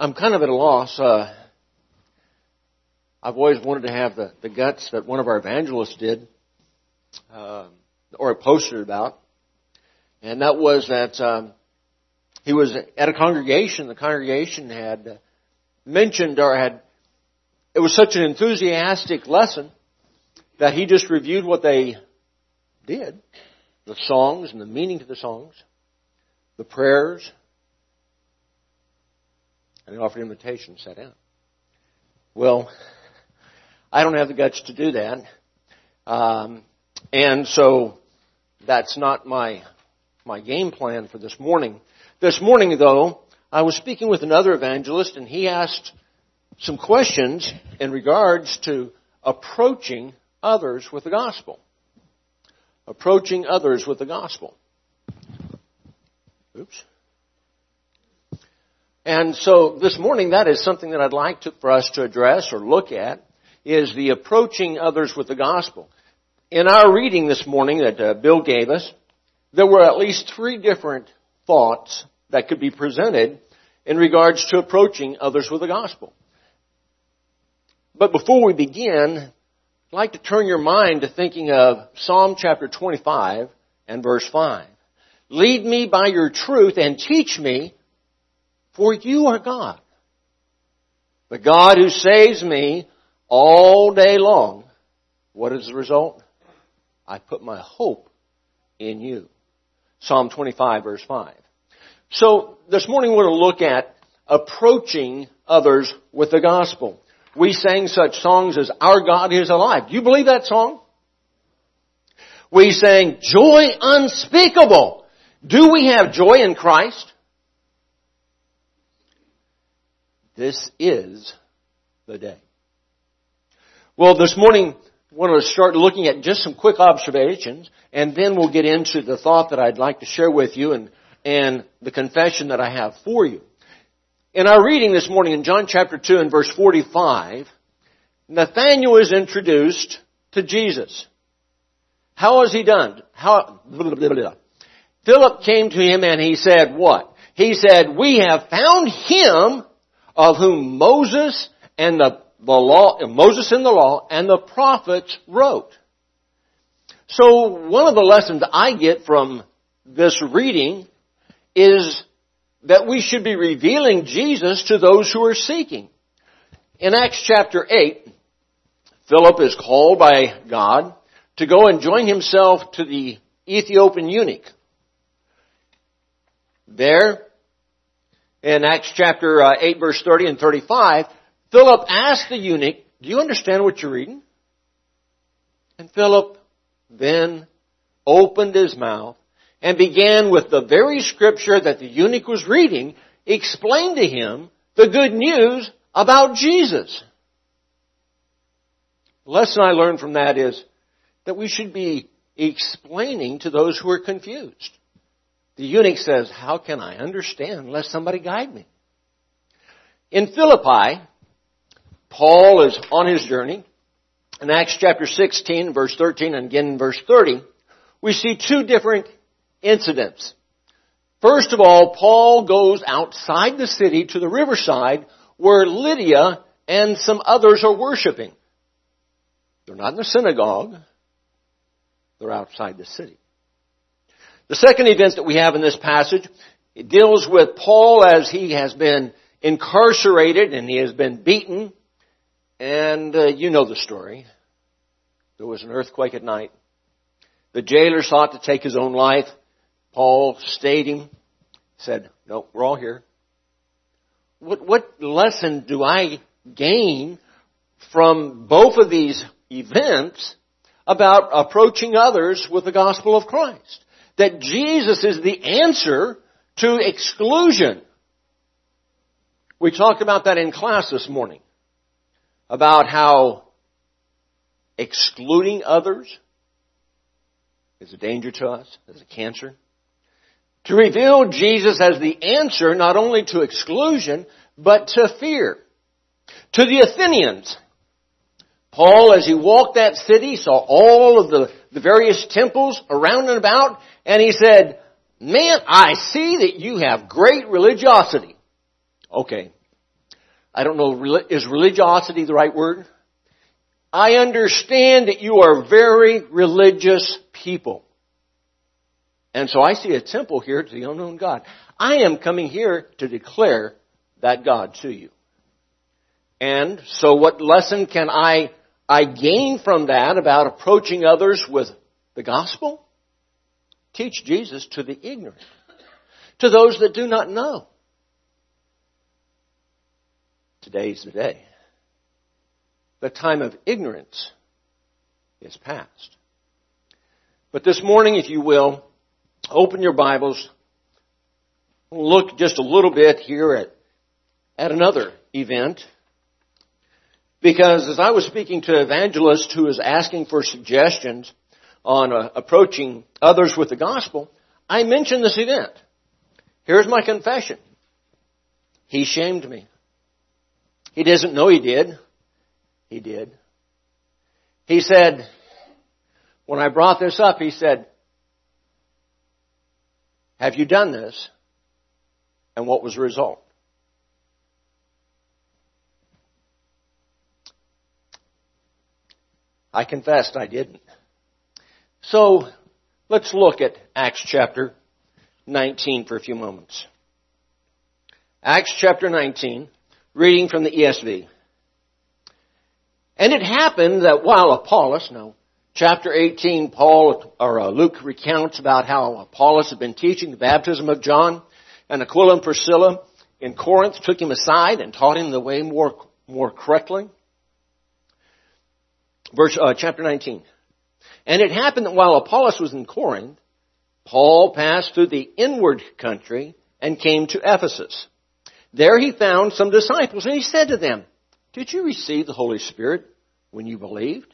I'm kind of at a loss. I've always wanted to have the guts that one of our evangelists did, or posted about. And that was that he was at a congregation. The congregation had mentioned it was such an enthusiastic lesson that he just reviewed what they did, the songs and the meaning to the songs, the prayers, and he offered invitation to sit down. Well, I don't have the guts to do that. And so that's not my game plan for this morning. This morning, though, I was speaking with another evangelist, and he asked some questions in regards to approaching others with the gospel. Approaching others with the gospel. Oops. And so this morning, that is something that I'd like for us to address or look at, is the approaching others with the gospel. In our reading this morning that Bill gave us, there were at least 3 different thoughts that could be presented in regards to approaching others with the gospel. But before we begin, I'd like to turn your mind to thinking of Psalm chapter 25 and verse 5. Lead me by your truth and teach me, for you are God. The God who saves me all day long. What is the result? I put my hope in you. Psalm 25 verse 5. So this morning we're going to look at approaching others with the gospel. We sang such songs as Our God is Alive. Do you believe that song? We sang Joy Unspeakable. Do we have joy in Christ? This is the day. Well, this morning, I want to start looking at just some quick observations, and then we'll get into the thought that I'd like to share with you and the confession that I have for you. In our reading this morning in John chapter 2 and verse 45, Nathanael is introduced to Jesus. How has he done? Philip came to him and he said what? He said, we have found him of whom Moses in the law and the prophets wrote. So one of the lessons I get from this reading is that we should be revealing Jesus to those who are seeking. In Acts chapter 8, Philip is called by God to go and join himself to the Ethiopian eunuch. There, in Acts chapter 8 verse 30 and 35, Philip asked the eunuch, do you understand what you're reading? And Philip then opened his mouth and began with the very scripture that the eunuch was reading, explained to him the good news about Jesus. The lesson I learned from that is that we should be explaining to those who are confused. The eunuch says, how can I understand unless somebody guide me? In Philippi, Paul is on his journey. In Acts chapter 16, verse 13, and again in verse 30, we see 2 different incidents. First of all, Paul goes outside the city to the riverside where Lydia and some others are worshiping. They're not in the synagogue. They're outside the city. The second event that we have in this passage, it deals with Paul as he has been incarcerated and he has been beaten. And you know the story. There was an earthquake at night. The jailer sought to take his own life. Paul stayed him, said, no, we're all here. What lesson do I gain from both of these events about approaching others with the gospel of Christ? That Jesus is the answer to exclusion. We talked about that in class this morning. About how excluding others is a danger to us, is a cancer. To reveal Jesus as the answer not only to exclusion, but to fear. To the Athenians, Paul, as he walked that city, saw all of the various temples around and about, and he said, man, I see that you have great religiosity. Okay, I don't know, is religiosity the right word? I understand that you are very religious people. And so I see a temple here to the unknown God. I am coming here to declare that God to you. And so what lesson can I gain from that about approaching others with the gospel? Teach Jesus to the ignorant, to those that do not know. Today's the day. The time of ignorance is past. But this morning, if you will, open your Bibles, look just a little bit here at another event. Because as I was speaking to an evangelist who was asking for suggestions on approaching others with the gospel, I mentioned this event. Here's my confession. He shamed me. He doesn't know he did. He did. He said, when I brought this up, he said, have you done this? And what was the result? I confessed I didn't. So, let's look at Acts chapter 19 for a few moments. Acts chapter 19, reading from the ESV. And it happened that while Apollos, chapter 18, Luke recounts about how Apollos had been teaching the baptism of John, and Aquila and Priscilla in Corinth took him aside and taught him the way more correctly. Chapter 19. And it happened that while Apollos was in Corinth, Paul passed through the inward country and came to Ephesus. There he found some disciples, and he said to them, did you receive the Holy Spirit when you believed?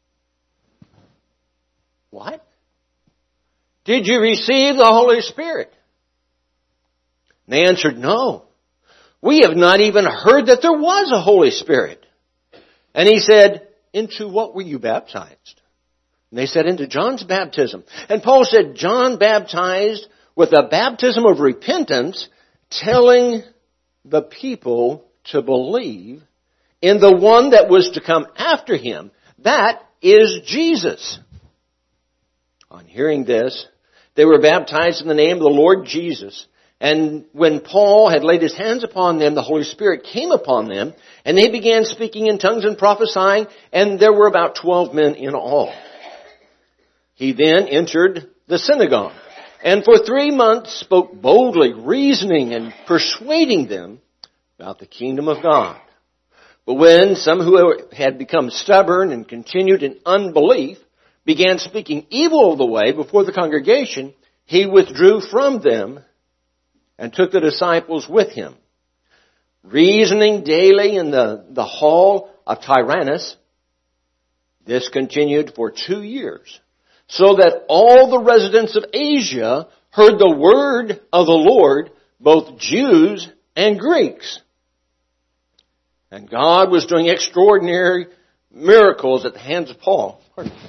What? Did you receive the Holy Spirit? And they answered, no. We have not even heard that there was a Holy Spirit. And he said, into what were you baptized? And they said, into John's baptism. And Paul said, John baptized with a baptism of repentance, telling the people to believe in the one that was to come after him. That is Jesus. On hearing this, they were baptized in the name of the Lord Jesus. And when Paul had laid his hands upon them, the Holy Spirit came upon them, and they began speaking in tongues and prophesying, and there were about 12 men in all. He then entered the synagogue, and for 3 months spoke boldly, reasoning and persuading them about the kingdom of God. But when some who had become stubborn and continued in unbelief began speaking evil of the way before the congregation, he withdrew from them and took the disciples with him. Reasoning daily in the hall of Tyrannus, this continued for 2 years, so that all the residents of Asia heard the word of the Lord, both Jews and Greeks. And God was doing extraordinary miracles at the hands of Paul.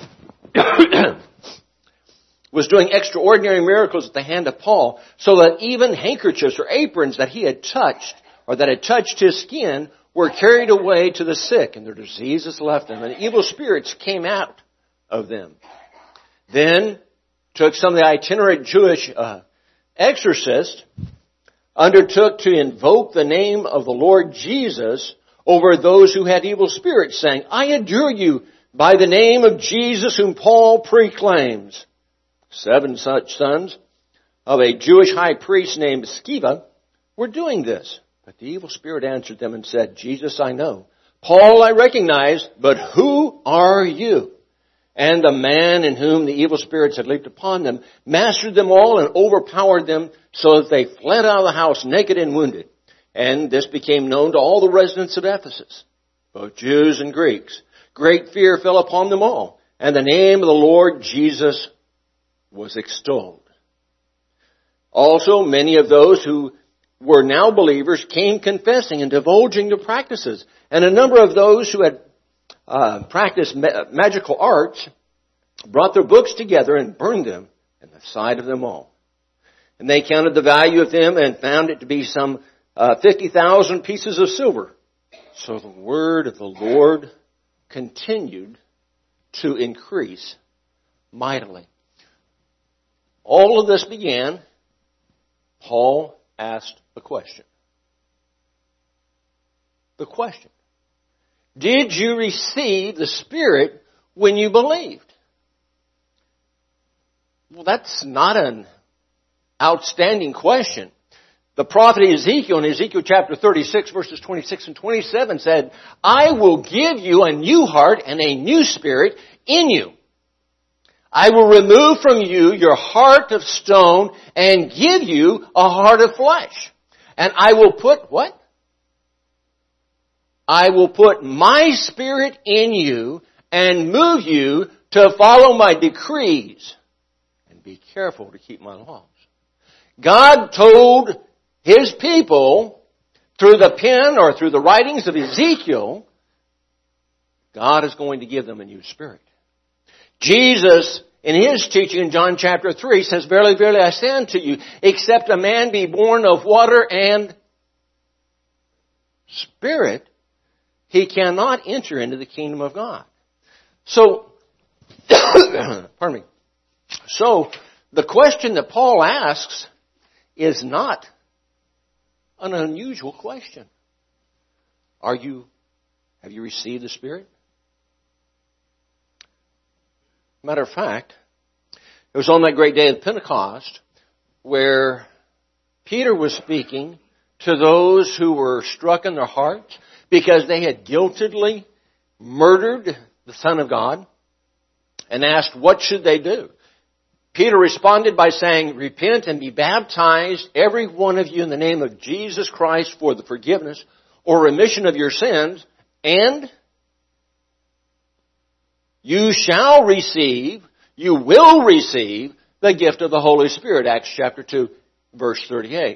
Was doing extraordinary miracles at the hand of Paul, so that even handkerchiefs or aprons that he had touched, or that had touched his skin, were carried away to the sick, and their diseases left them, and evil spirits came out of them. Then took some of the itinerant Jewish exorcists, undertook to invoke the name of the Lord Jesus over those who had evil spirits, saying, I adjure you by the name of Jesus whom Paul proclaims. 7 such sons of a Jewish high priest named Sceva were doing this. But the evil spirit answered them and said, Jesus I know, Paul I recognize, but who are you? And the man in whom the evil spirits had leaped upon them mastered them all and overpowered them, so that they fled out of the house naked and wounded. And this became known to all the residents of Ephesus, both Jews and Greeks. Great fear fell upon them all, and the name of the Lord Jesus was extolled. Also, many of those who were now believers came confessing and divulging their practices. And a number of those who had practiced magical arts brought their books together and burned them in the sight of them all. And they counted the value of them and found it to be some 50,000 pieces of silver. So the word of the Lord continued to increase mightily. All of this began, Paul asked a question. The question: did you receive the Spirit when you believed? Well, that's not an outstanding question. The prophet Ezekiel in Ezekiel chapter 36 verses 26 and 27 said, I will give you a new heart and a new spirit in you. I will remove from you your heart of stone and give you a heart of flesh. And I will put, what? I will put my Spirit in you and move you to follow my decrees and be careful to keep my laws. God told His people through the pen or through the writings of Ezekiel, God is going to give them a new spirit. Jesus, in His teaching in John chapter 3, says, Verily, verily, I say unto you, except a man be born of water and Spirit, he cannot enter into the kingdom of God. So, pardon me. So, the question that Paul asks is not an unusual question. Have you received the Spirit? Matter of fact, it was on that great day of Pentecost where Peter was speaking to those who were struck in their hearts because they had guiltily murdered the Son of God and asked, what should they do? Peter responded by saying, repent and be baptized, every one of you, in the name of Jesus Christ for the forgiveness or remission of your sins, and you will receive the gift of the Holy Spirit. Acts chapter 2, verse 38.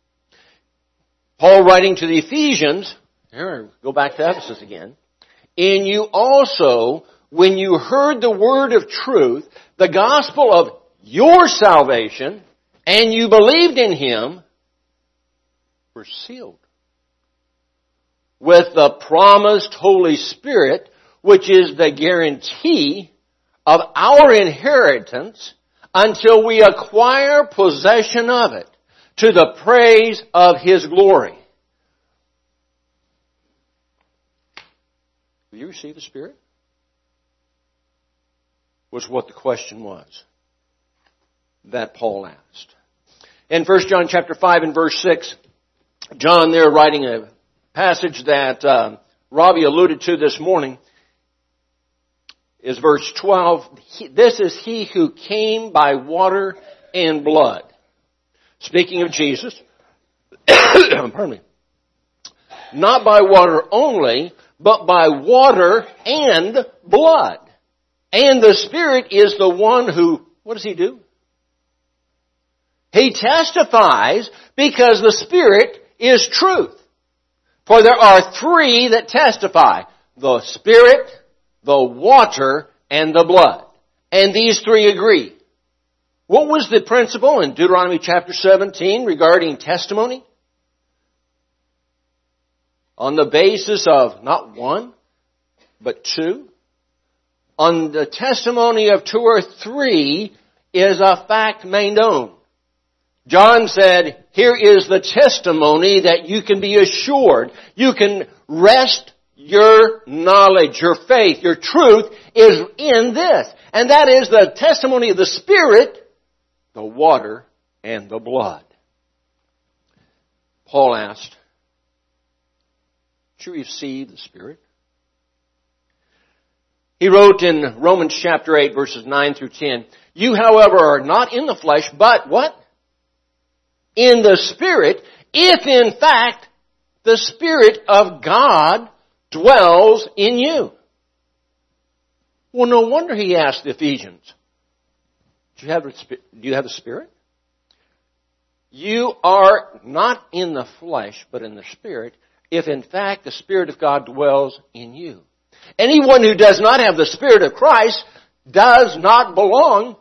Paul writing to the Ephesians, here, go back to Ephesus again. In you also, when you heard the word of truth, the gospel of your salvation, and you believed in Him, were sealed with the promised Holy Spirit, which is the guarantee of our inheritance until we acquire possession of it, to the praise of His glory. Have you received the Spirit? Was what the question was that Paul asked. In 1 John chapter 5 and verse 6, John there writing a passage that Robbie alluded to this morning, is verse 12. This is He who came by water and blood. Speaking of Jesus, pardon me, not by water only, but by water and blood. And the Spirit is the one who, what does He do? He testifies because the Spirit is truth. For there are three that testify: the Spirit, the water, and the blood. And these three agree. What was the principle in Deuteronomy chapter 17 regarding testimony? On the basis of not one, but two. On the testimony of two or three is a fact made known. John said, here is the testimony that you can be assured. You can rest your knowledge, your faith, your truth is in this. And that is the testimony of the Spirit, the water, and the blood. Paul asked, did you receive the Spirit? He wrote in Romans chapter 8 verses 9 through 10, you however are not in the flesh, but what? In the Spirit, if in fact the Spirit of God dwells in you. Well, no wonder he asked the Ephesians, do you have the Spirit? You are not in the flesh, but in the Spirit, if in fact the Spirit of God dwells in you. Anyone who does not have the Spirit of Christ does not belong,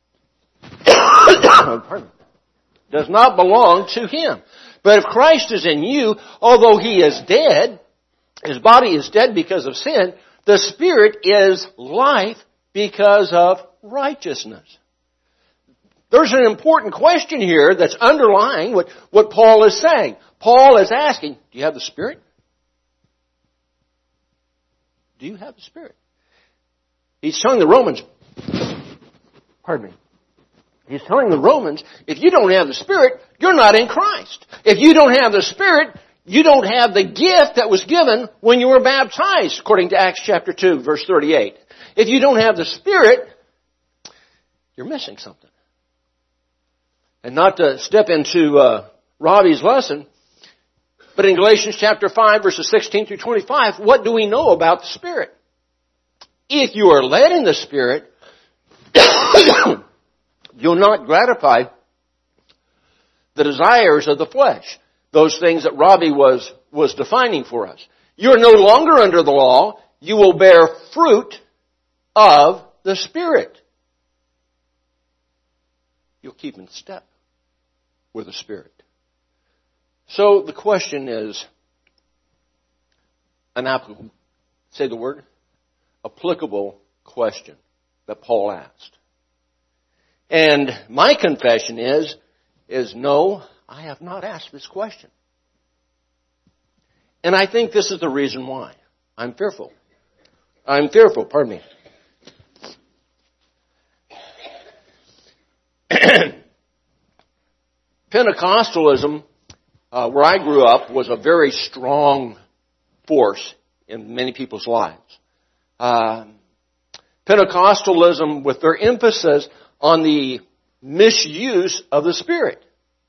does not belong to Him. But if Christ is in you, although He is dead, His body is dead because of sin. The Spirit is life because of righteousness. There's an important question here that's underlying what Paul is saying. Paul is asking, do you have the Spirit? Do you have the Spirit? He's telling the Romans, He's telling the Romans, if you don't have the Spirit, you're not in Christ. If you don't have the Spirit, you don't have the gift that was given when you were baptized, according to Acts chapter 2, verse 38. If you don't have the Spirit, you're missing something. And not to step into Robbie's lesson, but in Galatians chapter 5, verses 16 through 25, what do we know about the Spirit? If you are led in the Spirit, you'll not gratify the desires of the flesh. Those things that Robbie was defining for us. You're no longer under the law. You will bear fruit of the Spirit. You'll keep in step with the Spirit. So the question is an applicable, say the word, applicable question that Paul asked. And my confession is no, I have not asked this question. And I think this is the reason why. I'm fearful, pardon me. Pentecostalism, where I grew up, was a very strong force in many people's lives. Pentecostalism, with their emphasis on the misuse of the Spirit.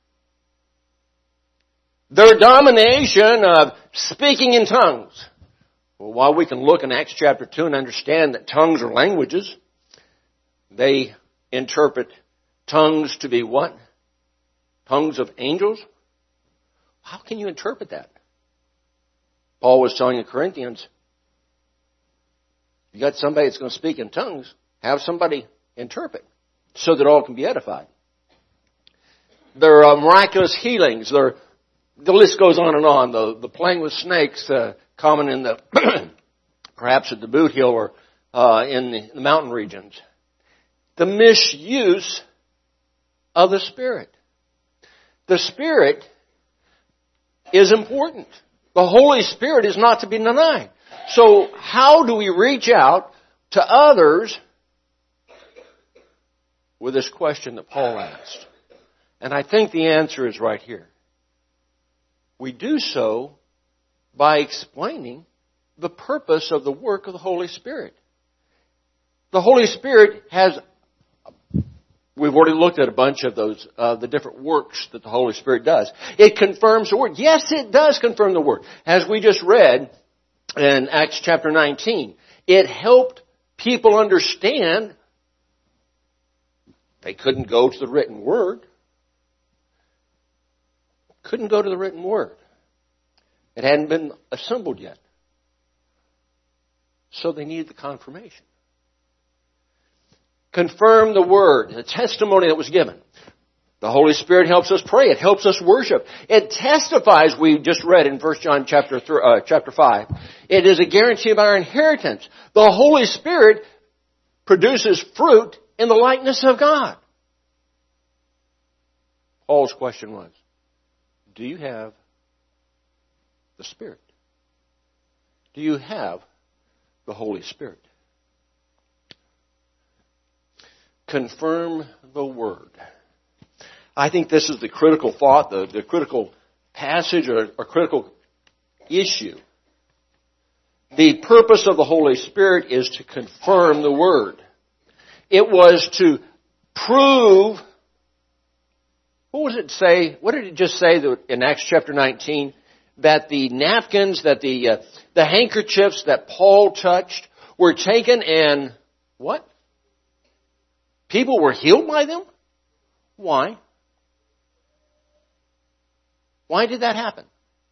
Their domination of speaking in tongues. Well, while we can look in Acts chapter 2 and understand that tongues are languages, they interpret tongues to be what? Tongues of angels? How can you interpret that? Paul was telling the Corinthians, you got somebody that's going to speak in tongues, have somebody interpret so that all can be edified. There are miraculous healings. The list goes on and on. The playing with snakes, common in the, perhaps at the Boot Hill or in the mountain regions. The misuse of the Spirit. The Spirit is important. The Holy Spirit is not to be denied. So how do we reach out to others with this question that Paul asked? And I think the answer is right here. We do so by explaining the purpose of the work of the Holy Spirit. The Holy Spirit has, we've already looked at a bunch of those, the different works that the Holy Spirit does. It confirms the Word. Yes, it does confirm the Word. As we just read in Acts chapter 19, it helped people understand they couldn't go to the written Word. Couldn't go to the written Word. It hadn't been assembled yet. So they needed the confirmation. Confirm the Word, the testimony that was given. The Holy Spirit helps us pray. It helps us worship. It testifies, we just read in 1 John chapter 5. It is a guarantee of our inheritance. The Holy Spirit produces fruit in the likeness of God. Paul's question was, do you have the Spirit? Do you have the Holy Spirit? Confirm the Word. I think this is the critical thought, the critical passage or critical issue. The purpose of the Holy Spirit is to confirm the Word. It was to prove, what was it say? What did it just say in Acts chapter 19? That the napkins, that the handkerchiefs that Paul touched were taken and what? People were healed by them? Why? Why did that happen?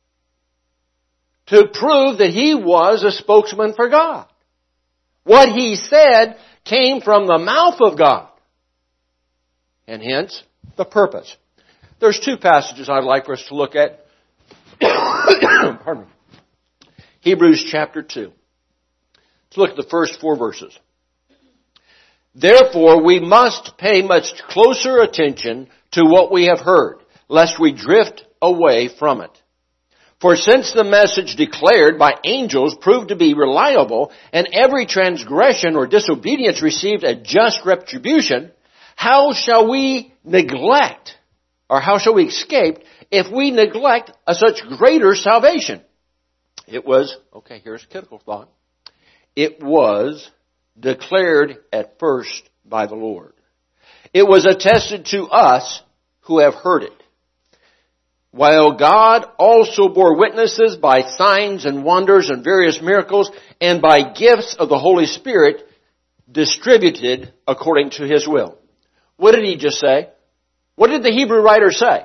To prove that he was a spokesman for God. What he said came from the mouth of God. And hence, the purpose. There's two passages I'd like for us to look at. Pardon me. Hebrews chapter 2. Let's look at the first 4 verses. Therefore, we must pay much closer attention to what we have heard, lest we drift away from it. For since the message declared by angels proved to be reliable, and every transgression or disobedience received a just retribution, how shall we neglect, or how shall we escape if we neglect a such greater salvation? It was, okay, here's a critical thought. It was declared at first by the Lord. It was attested to us who have heard it. While God also bore witnesses by signs and wonders and various miracles and by gifts of the Holy Spirit distributed according to His will. What did he just say? What did the Hebrew writer say?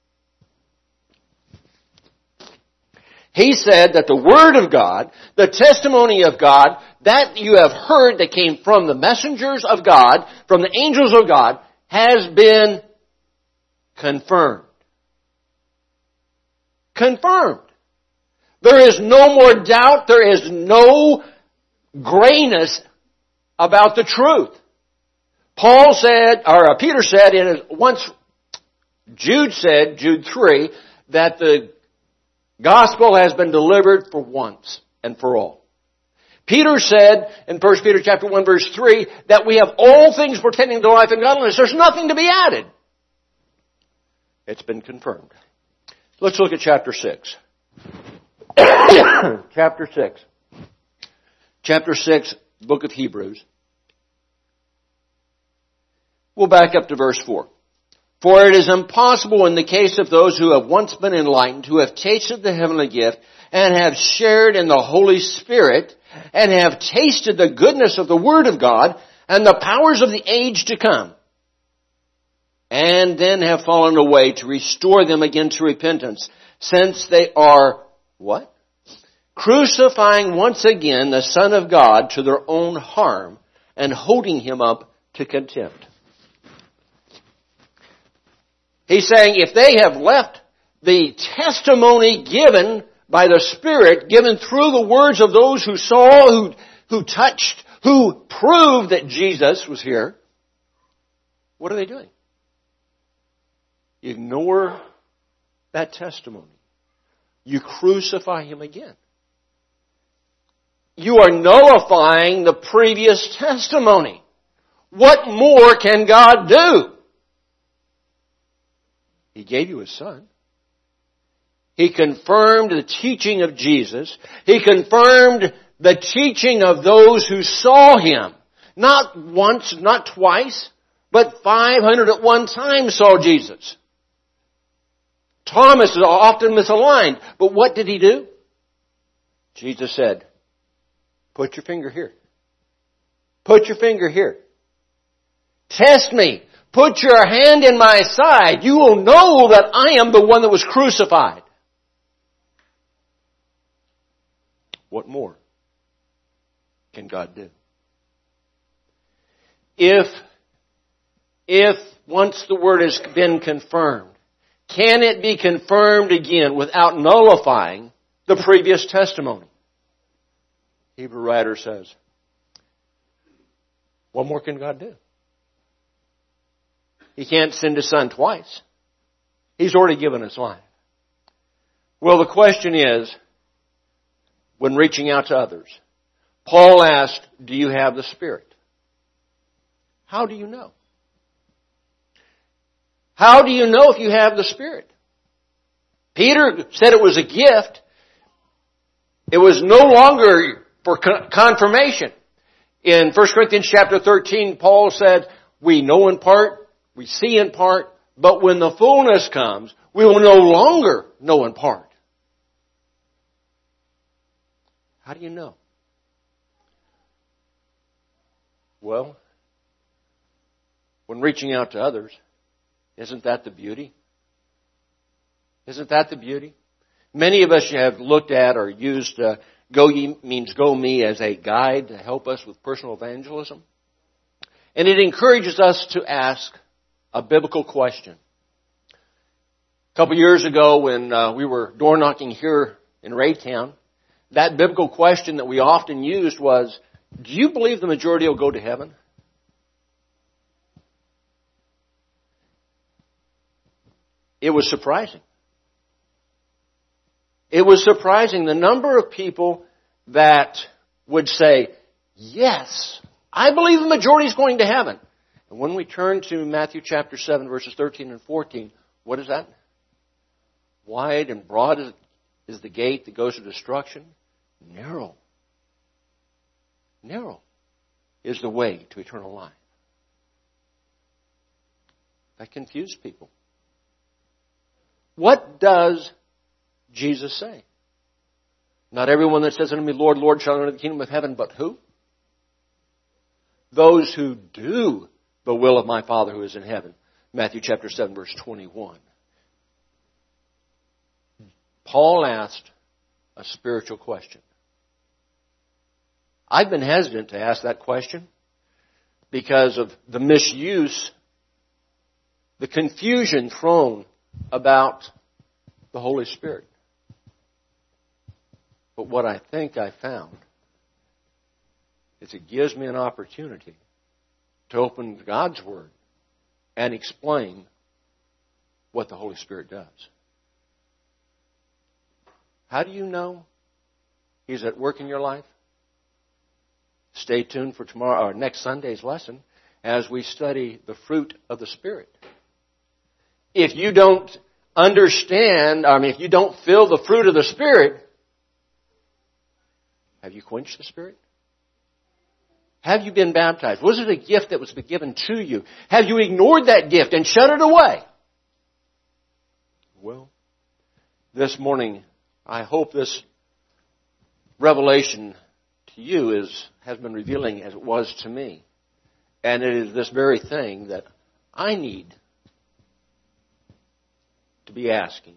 He said that the Word of God, the testimony of God, that you have heard that came from the messengers of God, from the angels of God, has been confirmed. Confirmed. There is no more doubt. There is no grayness about the truth. Paul said, or Peter said, Jude said, Jude 3, that the gospel has been delivered for once and for all. Peter said in 1 Peter chapter 1 verse 3 that we have all things pertaining to life and godliness. There's nothing to be added. It's been confirmed. Let's look at chapter 6. Chapter 6. Chapter 6, book of Hebrews. We'll back up to verse 4. For it is impossible in the case of those who have once been enlightened, who have tasted the heavenly gift, and have shared in the Holy Spirit, and have tasted the goodness of the Word of God, and the powers of the age to come, and then have fallen away, to restore them again to repentance, since they are, what? Crucifying once again the Son of God to their own harm, and holding Him up to contempt. He's saying if they have left the testimony given by the Spirit, given through the words of those who saw, who touched, who proved that Jesus was here, what are they doing? You ignore that testimony. You crucify Him again. You are nullifying the previous testimony. What more can God do? He gave you His Son. He confirmed the teaching of Jesus. He confirmed the teaching of those who saw Him. Not once, not twice, but 500 at one time saw Jesus. Thomas is often misaligned, but what did he do? Jesus said, put your finger here. Put your finger here. Test me. Put your hand in my side. You will know that I am the one that was crucified. What more can God do? If once the Word has been confirmed, can it be confirmed again without nullifying the previous testimony? Hebrew writer says, what more can God do? He can't send His Son twice. He's already given His life. Well, the question is, when reaching out to others, Paul asked, do you have the Spirit? How do you know? How do you know if you have the Spirit? Peter said it was a gift. It was no longer for confirmation. In 1 Corinthians chapter 13, Paul said, we know in part, we see in part, but when the fullness comes, we will no longer know in part. How do you know? Well, when reaching out to others, isn't that the beauty? Isn't that the beauty? Many of us have looked at or used Go Ye means Go Me as a guide to help us with personal evangelism. And it encourages us to ask a biblical question. A couple years ago when we were door knocking here in Raytown, that biblical question that we often used was, do you believe the majority will go to heaven? It was surprising. It was surprising the number of people that would say, yes, I believe the majority is going to heaven. And when we turn to Matthew chapter 7, verses 13 and 14, what is that? Wide and broad is the gate that goes to destruction. Narrow is the way to eternal life. That confused people. What does Jesus say? Not everyone that says unto me, Lord, Lord, shall enter the kingdom of heaven, but who? Those who do the will of my Father who is in heaven. Matthew chapter 7, verse 21. Paul asked a spiritual question. I've been hesitant to ask that question because of the misuse, the confusion thrown about the Holy Spirit. But what I think I found is it gives me an opportunity to open God's Word and explain what the Holy Spirit does. How do you know He's at work in your life? Stay tuned for tomorrow or next Sunday's lesson as we study the fruit of the Spirit. If you don't understand, if you don't feel the fruit of the Spirit, have you quenched the Spirit? Have you been baptized? Was it a gift that was given to you? Have you ignored that gift and shut it away? Well, this morning, I hope this revelation to you has been revealing as it was to me. And it is this very thing that I need to be asking,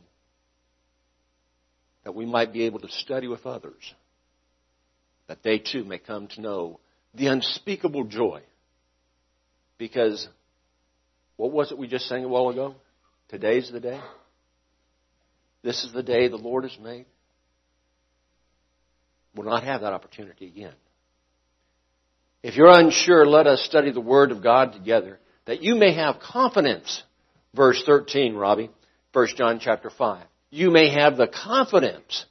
that we might be able to study with others, that they too may come to know the unspeakable joy. Because, what was it we just sang a while ago? Today's the day. This is the day the Lord has made. We'll not have that opportunity again. If you're unsure, let us study the Word of God together, that you may have confidence. Verse 13, Robbie, 1 John chapter 5. You may have the confidence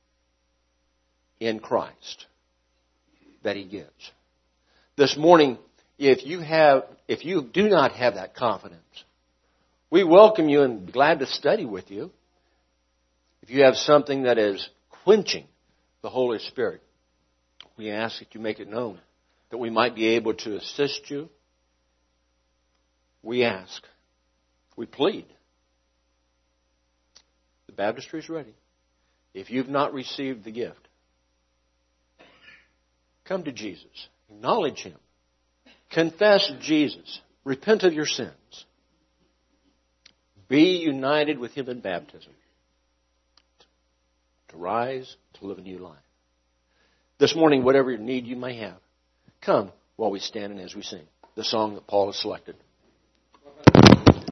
in Christ that He gives. This morning, if you do not have that confidence, we welcome you and be glad to study with you. If you have something that is quenching the Holy Spirit, we ask that you make it known, that we might be able to assist you. We ask, we plead. The baptistry is ready. If you've not received the gift, come to Jesus. Acknowledge Him. Confess Jesus. Repent of your sins. Be united with Him in baptism. To rise, to live a new life. This morning, whatever need you may have, come while we stand and as we sing the song that Paul has selected.